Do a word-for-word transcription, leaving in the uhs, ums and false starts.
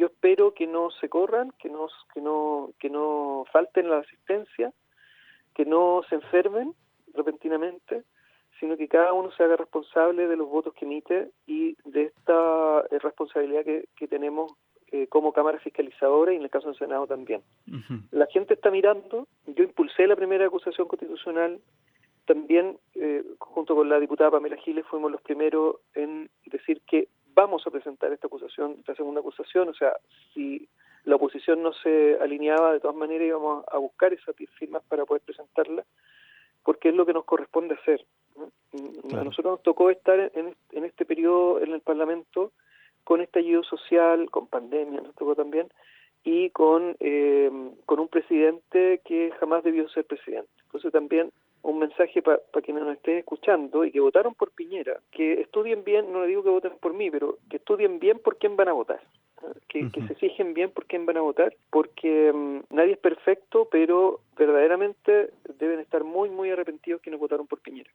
yo espero que no se corran, que no, que no, que no falten la asistencia, que no se enfermen repentinamente, sino que cada uno se haga responsable de los votos que emite y de esta eh, responsabilidad que, que tenemos eh, como Cámara Fiscalizadora y en el caso del Senado también. Uh-huh. La gente está mirando, yo impulsé la primera acusación constitucional, también eh, junto con la diputada Pamela Giles fuimos los primeros en decir que vamos a presentar esta acusación, esta segunda acusación, o sea, si la oposición no se alineaba, de todas maneras íbamos a buscar esas firmas para poder presentarla, porque es lo que nos corresponde hacer, ¿no? Claro. A nosotros nos tocó estar en, en este periodo en el Parlamento con estallido social, con pandemia, nos tocó también, y con, eh, con un presidente que jamás debió ser presidente. Entonces también un mensaje para pa quienes nos estén escuchando y que votaron por Piñera, que estudien bien, no le digo que voten por mí, pero que estudien bien por quién van a votar. Que, uh-huh. que se fijen bien por quién van a votar, porque um, nadie es perfecto, pero verdaderamente deben estar muy, muy arrepentidos quienes votaron por Piñera.